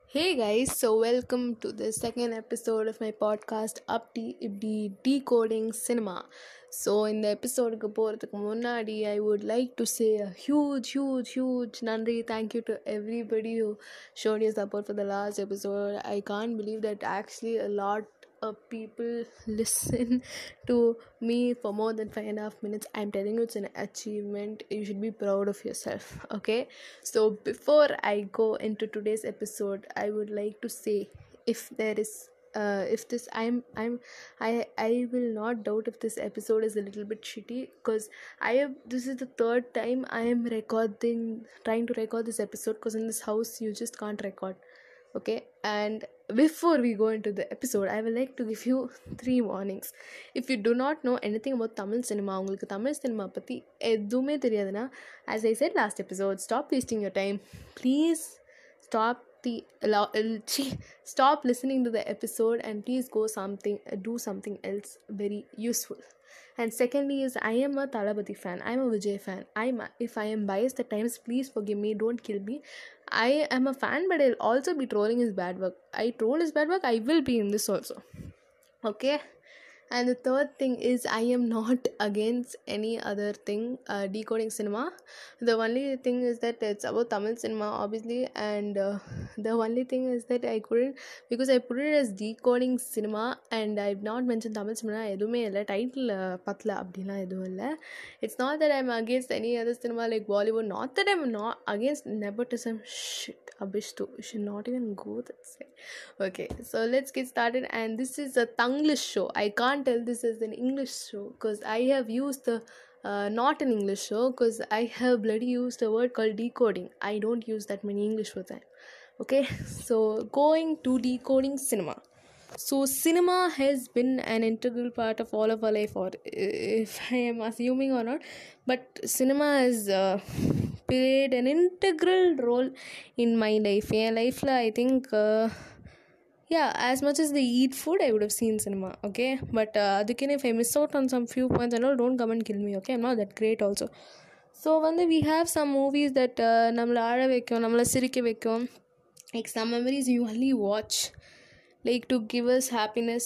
Hey guys, so welcome to the second episode of my podcast Decoding Cinema. So in the episode போகிறதுக்கு முன்னாடி I would like to say a huge nandri thank you to everybody who showed your support for the last episode. I can't believe that actually a lot of people listen to me for more than 5.5 minutes. I'm telling you, it's an achievement. You should be proud of yourself. Okay, so before I go into today's episode, I would like to say, if there is if this I will not doubt if this episode is a little bit shitty, because this is the third time I am trying to record this episode, because in this house you just can't record. Okay, and before we go into the episode, I would like to give you 3 warnings. If you do not know anything about Tamil cinema, உங்களுக்கு Tamil cinema பற்றி எதுவுமே தெரியாதுன்னா, as I said last episode, stop wasting your time. Please stop stop listening to the episode and please do something else very useful. And secondly is, I am a Thalapathy fan, I am a Vijay fan. If I am biased at times, please forgive me, don't kill me. I am a fan, but I'll also be trolling his bad work. I troll his bad work, I will be in this also. Okay. And the third thing is, I am not against any other thing, decoding cinema. The only thing is that it's about Tamil cinema, obviously, and the only thing is that I couldn't, because I put it as decoding cinema and I've not mentioned Tamil cinema. எதுவுமே இல்லை, title பத்தல அப்படிலாம் எதுவும் இல்லை. It's not that I'm against any other cinema like Bollywood, not that I'm not against nepotism. Shit, Abhishtu, you should not even go that side. Okay, so let's get started. And this is a Tanglish show. I can't tell this is an English show because I have used the not an English show, because I have bloody used a word called decoding. I don't use that many English words. Okay, so going to decoding cinema. So cinema has been an integral part of all of our life, or if I am assuming or not, but cinema has played an integral role in my life. In life, I think yeah, as much as they eat food, I would have seen cinema. Okay, but again, if I miss out on some few points and all, don't come and kill me. Okay, I'm not that great also. So we have some movies that நம்மளை அழ வைக்கும், நம்மளை சிரிக்க வைக்கும், like some memories you only watch like to give us happiness.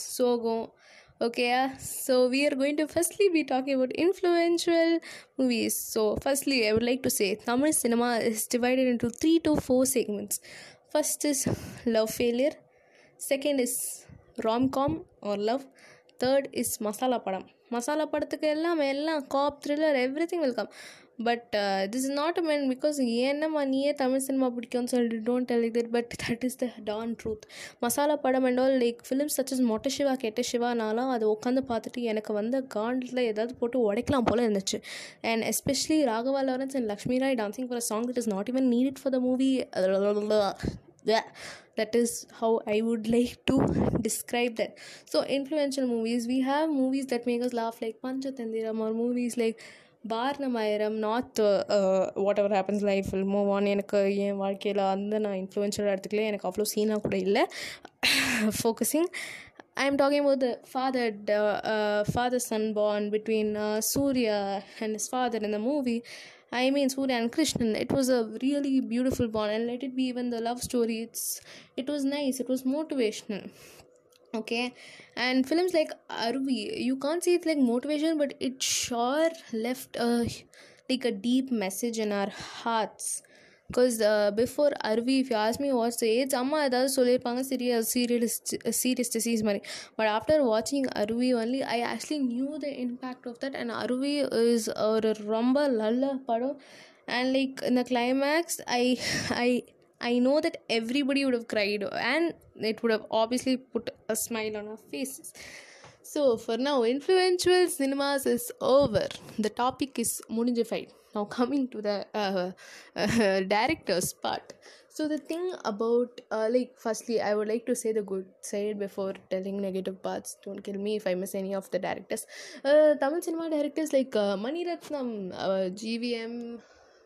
Okay, so we are going to firstly be talking about influential movies. So firstly, I would like to say Tamil cinema is divided into 3 to 4 segments. First is love failure, second is rom-com or love, third is masala padam. Masala படத்துக்கு எல்லாம் cop thriller everything will come. But this is not a man, because ஏன்னம்மா நீயே Tamil cinema பிடிக்கும்னு சொல்லிட்டு don't tell like that, but that is the darn truth. Masala படம் and all, like films such as மொட்டை சிவா கெட்ட சிவானாலும் அதை உட்காந்து பார்த்துட்டு எனக்கு வந்த காண்டில் ஏதாவது போட்டு உடைக்கலாம் போல இருந்துச்சு. And especially Raghava Lawrence and Lakshmi Rai dancing for a song that is not even needed for the movie. That is how I would like to describe that. So influential movies, we have movies that make us laugh like Panchatandiram, or movies like Barnamayaram, not whatever happens life will move on. எனக்கு என் வாழ்க்கையில் நான் இன்ஃப்ளூயன்ஷியலாக எடுத்துக்கல, எனக்கு அவ்வளோ சீனாக கூட இல்லை. Focusing, I'm talking about the father-son bond between Surya and his father in the movie. I mean Surya and Krishnan. It was a really beautiful bond, and let it be even the love story. It was nice. It was motivational. Okay, and films like Arvi, you can't say it's like motivation, but it sure left like a deep message in our hearts. Because before Arvi, if you ask me what's the age, amma edavadhu sollirpaanga serious disease mari. But after watching Arvi only, I actually knew the impact of that. And Arvi is a romba lalla padam, and like in the climax, I know that everybody would have cried, and it would have obviously put a smile on our faces. So for now, influential cinemas is over. The topic is mudinjified. Now coming to the director's part. So the thing about like firstly, I would like to say the good side before telling negative parts. Don't kill me if I miss any of the directors. Tamil cinema directors like Mani Ratnam, GVM,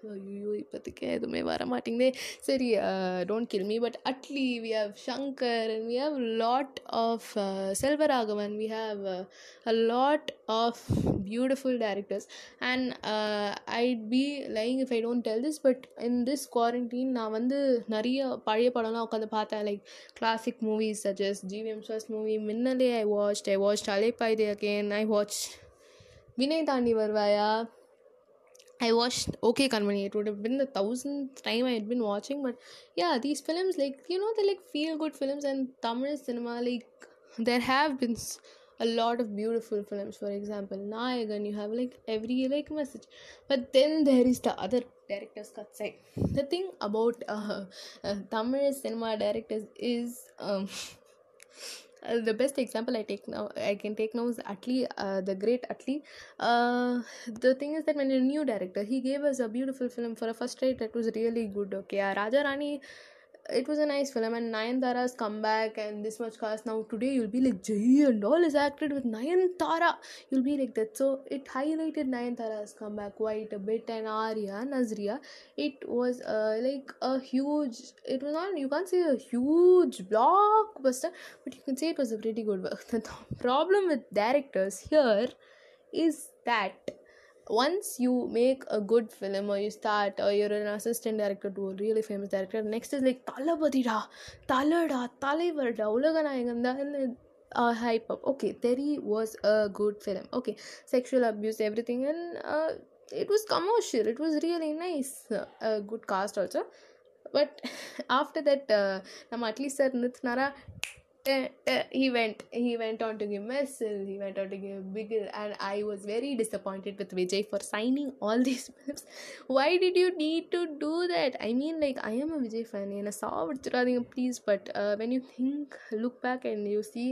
ஐயோ இப்போதைக்கு எதுவுமே வர மாட்டேங்குதே. சரி, don't kill me, but Atlee, we have Shankar, and we have lot of Selvaraghavan, we have a lot of beautiful directors. And I'd be lying if I don't tell this, but in this quarantine நான் வந்து நிறைய பழைய படம்லாம் உட்காந்து பார்த்தேன். Like classic movies such as GVM's first movie Minnale I watched Alaipayuthe again, I watched Vinnai Thaandi Varuvaaya, I watched Okay Kanmani. It would have been the 1000th time I had been watching, but yeah, these films, like, they're like feel good films. And Tamil cinema, like, there have been a lot of beautiful films. For example, Nayagan, you have like every like message, but then there is the other directors cut side. The thing about Tamil cinema directors is the best example I can take now is Atli, the great Atli. The thing is that when a new director, he gave us a beautiful film for a first try that was really good. Okay, Raja Rani, it was a nice film, and Nayanthara's comeback and this much cast. Now today you'll be like, Jai and all is acted with Nayanthara, you'll be like that. So it highlighted Nayanthara's comeback quite a bit, and Arya Nazria, it was like a huge, it was not, you can't say a huge blockbuster, but you can say it was a pretty good work. The problem with directors here is that once you make a good film, or you start, or you're an assistant director to a really famous director, next is like Talabadida, Talada, Talaivarda, Ulaganayaganda, and hype up. Okay, Terry was a good film. Okay, sexual abuse, everything, and it was commercial, it was really nice, a good cast also. But after that, நம்ம at least sir நிறுத்தினாரா, he went on to give Messel, he went on to give Bigil, and I was very disappointed with Vijay for signing all these films. Why did you need to do that? I mean, like, I am a Vijay fan, என்ன சாவடிச்சிடாதீங்க please. But when you look back and you see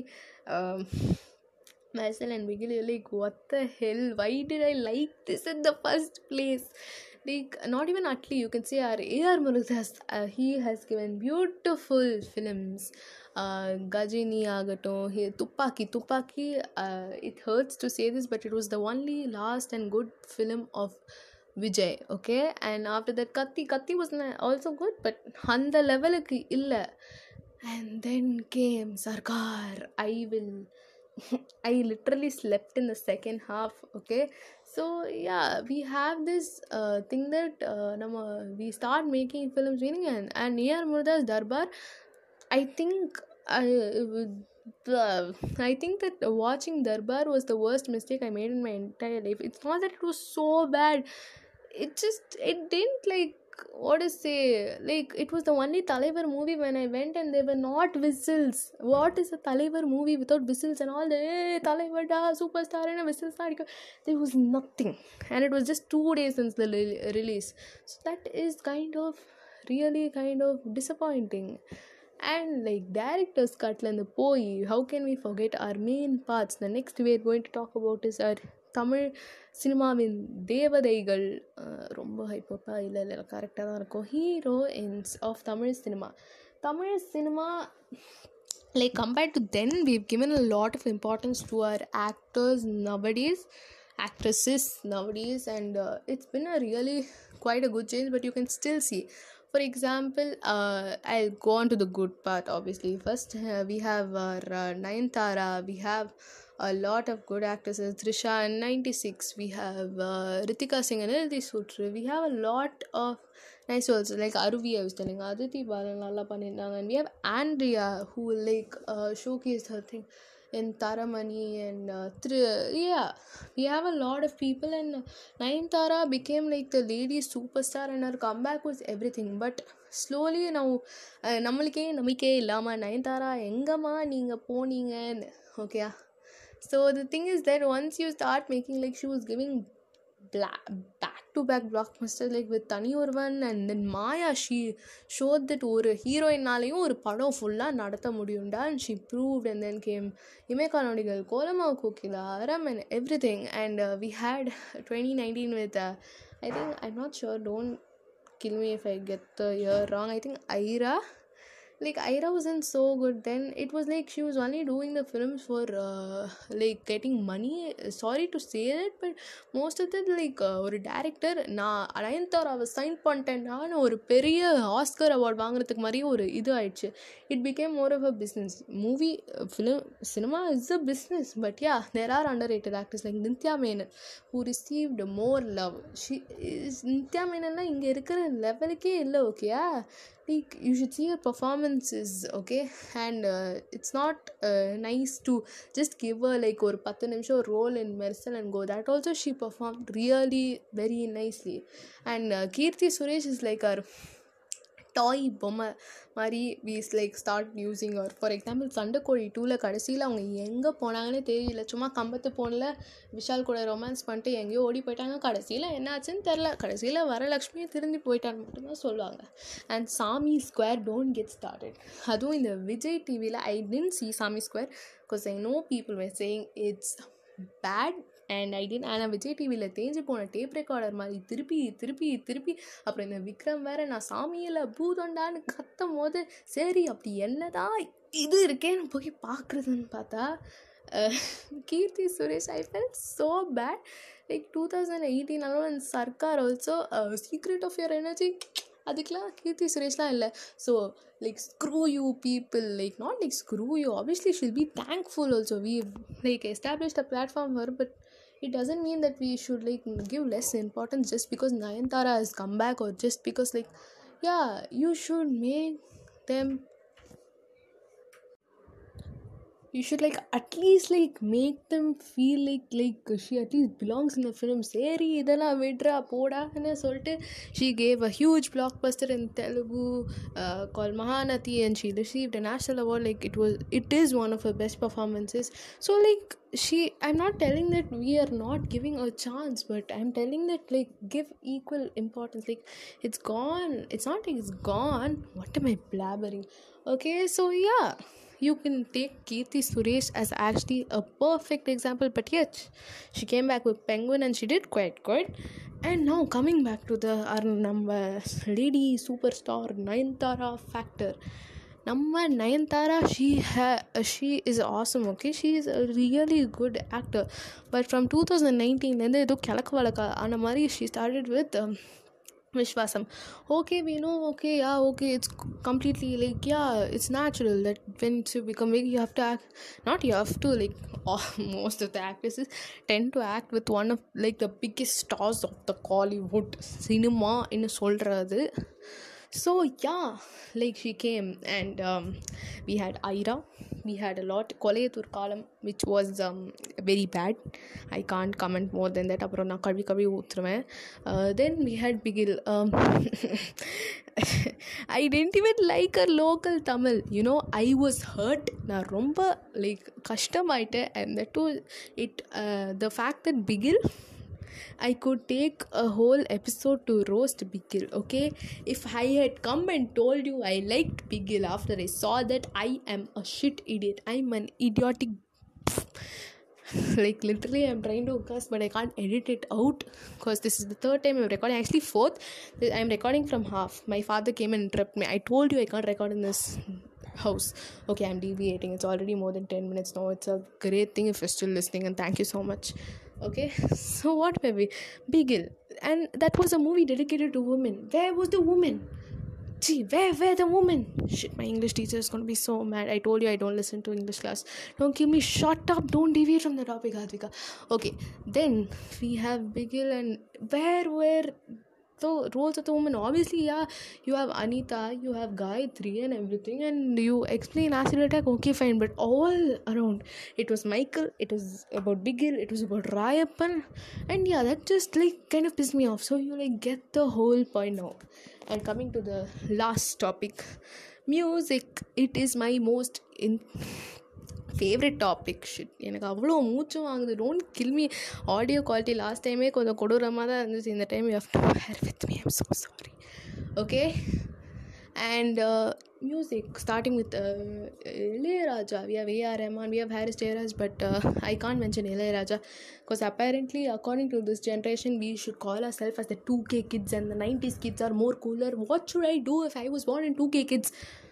Messel and Bigil, you're like, what the hell, why did I like this in the first place? Like, not even Atli, you can say our A.R. Murugadoss, he has given beautiful films. Gajini agaton, Tupaki, it hurts to say this, but it was the only last and good film of Vijay. Okay, and after that Katti was also good, but அந்த லெவலுக்கு இல்லை. And then came Sarkar. I literally slept in the second half. Okay, so yeah, we have this thing that we start making films meaning, and A.R. Murugadoss Darbar, I think I think that watching Darbar was the worst mistake I made in my entire life. It's not that it was so bad, it didn't, like, what to say, like, it was the only Talaivar movie when I went and there were not whistles. What is a Talaivar movie without whistles and all the Talaivar da superstar and whistles? There was nothing, and it was just 2 days since the release, so that is really kind of disappointing. And like, director's cutல இருந்து போய், how can we forget our main parts? The next we are going to talk about is our Tamil சினிமாவின் தேவதைகள். ரொம்ப ஹைப்பப்பா இல்லை கரெக்டாக தான் இருக்கும். Heroines of Tamil cinema, like, compared to then, we've given a lot of importance to our actresses nowadays, and it's been a really quite a good change, but you can still see. For example, I'll go on to the good part. Obviously, first we have Nayanthara, we have a lot of good actresses. Trisha in 96, we have Ritika Singh and Nidhi Sutru, we have a lot of nice also, like Aruvi, I was telling, Aditi Balan nalla panniranga, and we have Andrea, who like showcased her thing in Taramani, and we have a lot of people, and Nayanthara became like the lady superstar, and her comeback was everything. But slowly now நம்மளுக்கே நம்பிக்கையே இல்லாமல் நயன்தாரா எங்கம்மா நீங்கள் போனீங்கன்னு. Okay, so the thing is that once you start making, like, she was giving back-to-back blockbusters, like with Tani Orvan, and then Maya, she showed that ஒரு ஹீரோயின்னாலையும் ஒரு படம் ஃபுல்லாக நடத்த முடியும்டா, and she proved. And then came இமேகா நொடிகள், கோலமாவு கோகிலா, அறம், and everything. And we had 2019 with I think, I'm not sure, don't kill me if I get the year wrong, I think Aira. like Ira wasn't so good then. It was like she was only doing the films for like getting money. Sorry to say that, but most of that like ஒரு director நான் நயன்தாராவை sign பண்ணிட்டேன்னான்னு ஒரு பெரிய Oscar award வாங்குறதுக்கு மாதிரி ஒரு இது ஆயிடுச்சு. It becomes more of a business. Movie film cinema is a business. But yeah, there are underrated actors like Nithya Menen who received more love. She is Nithya மேனன்னா இங்கே இருக்கிற லெவலுக்கே இல்லை. ஓகேயா, like you should see her performances, okay? And it's not nice to just give her like ஒரு 10 நிமிஷம் role in Mersal and go. That also she performed really very nicely. And Kirti Suresh is like our toy பொம்மை மாதிரி we like start using her. For example Sandakozhi 2ல் கடைசியில் அவங்க எங்கே போனாங்கன்னே தெரியல. சும்மா கம்பத்து போனில் விஷால் கூட ரொமான்ஸ் பண்ணிட்டு எங்கேயோ ஓடி போயிட்டாங்க. கடைசியில் என்னாச்சுன்னு தெரில. கடைசியில் வரலக்ஷ்மியை திரும்பி போயிட்டான்னு மட்டும்தான் சொல்லுவாங்க. அண்ட் சாமி ஸ்கொயர் டோன்ட் கெட் ஸ்டார்டட். அதுவும் இந்த விஜய் டிவியில் I didn't see Saamy square because I know people were saying it's bad. And I didn't. ஆனால் விஜய் டிவியில் தேஞ்சு போன டேப் ரெக்கார்டர் மாதிரி திருப்பி திருப்பி திருப்பி. அப்புறம் இந்த விக்ரம் வேறு நான் சாமியில் பூதொண்டான்னு கத்தும் போது சரி அப்படி என்னதான் இது இருக்கேன்னு போய் பார்க்குறதுன்னு பார்த்தா Keerthy Suresh. I felt so bad. Like 2018 alone Sarkar also secret of your energy அதுக்கெலாம் கீர்த்தி சுரேஷ்லாம் இல்லை. So like screw you people, like not like screw you, obviously she'll be thankful also. We've like established a platform for her, but it doesn't mean that we should like give less importance just because Nayanthara has come back, or just because like yeah, you should make them, you should like at least like make them feel like she at least belongs in the film. சரி இதெல்லாம் விட்றா போடான்னு சொல்லிட்டு she gave a huge blockbuster in Telugu called Mahanati, and she received a national award. Like it is one of her best performances. So like I'm not telling that we are not giving a chance, but I'm telling that like give equal importance. Like it's gone. It's not like it's gone. What am I blabbering? Okay, so yeah, you can take Kirti Suresh as actually a perfect example, but yet she came back with Penguin and she did quite good. And now coming back to the number lady superstar Nayanthara factor. Namma Nayanthara, she is awesome, okay? She is a really good actor. But from 2019 lende edo kelakku valaka ana mari she started with Vishwasam. Okay, we know, okay, yeah, okay, it's completely like, yeah, it's natural that when you become big, you have to act, not you have to, like, most of the actresses tend to act with one of, like, the biggest stars of the Kollywood cinema in solradhu. So yeah, like she came and we had Ira, we had a lot Kolayathoor Kalam, which was very bad. I can't comment more than that. Aprom na kavi oothruven. Then we had Bigil. I didn't even like her local Tamil. You know, I was hurt. Na romba like kashtamaitte, and that too it the fact that Bigil, I could take a whole episode to roast Bigil, okay? If I had come and told you I liked Bigil after I saw that, I am a shit idiot. I'm an idiotic like literally I'm trying to curse, but I can't edit it out because this is the third time I'm recording. Actually fourth. I'm recording from half. My father came and interrupted me. I told you I can't record in this house. Okay, I'm deviating. It's already more than 10 minutes now. It's a great thing if you're still listening, and thank you so much. Okay, so what were we? Bigil. And that was a movie dedicated to women. Where was the woman? Gee, where the woman? Shit, my English teacher is going to be so mad. I told you I don't listen to English class. Don't give me, shut up. Don't deviate from the topic, Advika. Okay, then we have Bigil, and where were the roles of the woman? Obviously, yeah, you have Anita, you have Gayatri and everything, and you explain acid attack, okay, fine, but all around, it was Michael, it was about Bigil, it was about Rayappan, and yeah, that just like kind of pissed me off. So you like get the whole point now. And coming to the last topic, music, it is my most favourite topic. Shit, எனக்கு அவ்வளோ மூச்சும் வாங்குது. டோன்ட் kill மீ. Audio quality last டைமே கொஞ்சம் கொடூரமாக தான் இருந்துச்சு. இந்த time you have to bear with me. I'm so sorry. Okay, and music, starting with Ilayaraja. We have A.R. Rahman, we have Haris Jayaraj, but I can't mention Ilayaraja because apparently according to this generation we should call ourselves as the 2K kids, and the 90s kids are more cooler. What should I do if I was born in 2K kids?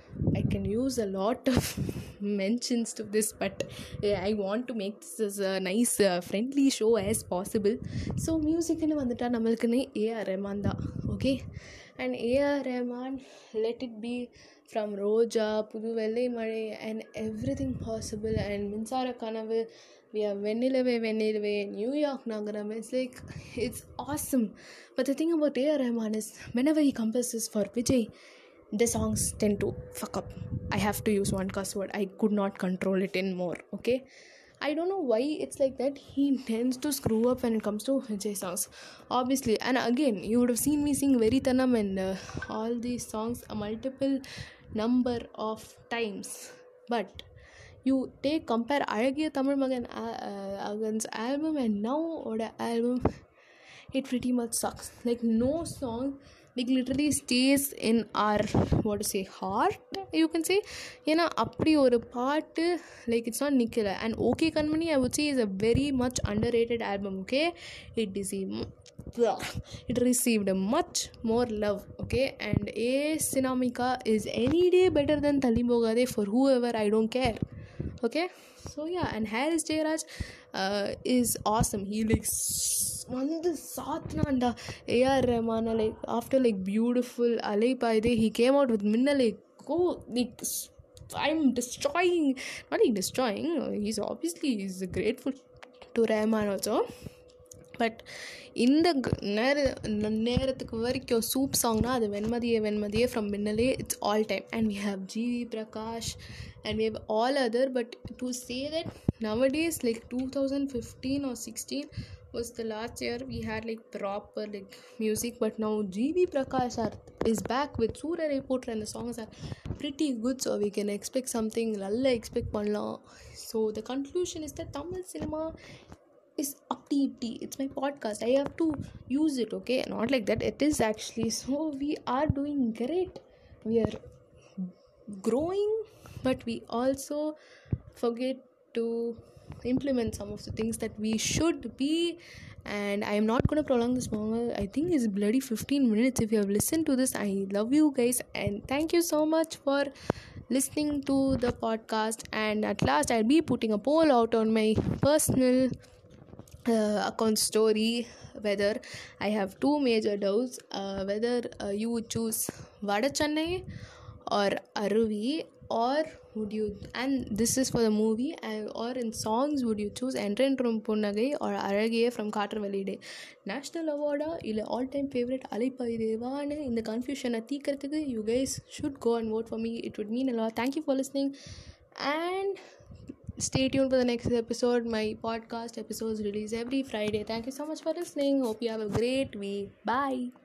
I can use a lot of mentions to this, but I want to make this as a nice friendly show as possible. So மியூசிக்னு வந்துட்டால் நம்மளுக்குன்னு A R Rahman தான். Okay, and A R Rahman, let it be from Roja, Pudhu Vellai Mazhai and everything possible, and Minsara Kanavu, we have Vennilave Vennilave, New York Nagaram. It's awesome. But the thing about A.R. Rahman is whenever he composes for Vijay, the songs tend to fuck up. I have to use one cuss word. I could not control it anymore. Okay, I don't know why it's like that. He tends to screw up when it comes to Vijay songs, obviously. And again, you would have seen me sing Verithanam and all these songs a multiple number of times. But you compare Alagiya Tamil Magan Agan's album and now Oda album, it pretty much sucks. Like, no song like literally stays in our heart, you can say. ஏன்னா அப்படி ஒரு பாட்டு, like it's not நிற்கலை. And OK Kanmani, I would say, is a very much underrated album. Okay, it received much more love. Okay, and A Sinamika is any day better than Thalimbogade for whoever, I don't care. Okay, so yeah, and Harris Jayaraj is awesome. He வந்து சாத்னாண்டா A R Rahman. Like after like beautiful Alaipayuthe, he came out with Minnale. Go, like I'm destroying, not like destroying, he's obviously grateful to Rahman also. But இந்த நேரத்துக்கு வரைக்கும் soup சாங்னா அது Venmathiye from Minnale. It's all time. And we have G V Prakash and we have all other. But to say that nowadays, like 2015 or 16 was the last year we had like proper like music. But now GV Prakash is back with Surya Reporter and the songs are pretty good, so we can expect something nalla expect pannalam. So the conclusion is that Tamil cinema is upty. It's my podcast, I have to use it. Okay, not like that, it is actually. So we are doing great, we are growing, but we also forget to implement some of the things that we should be. And I am not going to prolong this longer. I think it's bloody 15 minutes. If you have listened to this, I love you guys, and thank you so much for listening to the podcast. And at last, I'll be putting a poll out on my personal account story, whether I have two major doubts, whether you would choose Vada Chennai or Aruvi, or would you, and this is for the movie, or in songs, would you choose Entrenrum Punnagai or Aragiye from Carter Day? National award illa all time favorite Alaipayudevanu? In the confusion தீக்கிறதுக்கு you guys should go and vote for me. It would mean a lot. Thank you for listening, and stay tuned for the next episode. My podcast episodes release every Friday. Thank you so much for listening. Hope you have a great week. Bye.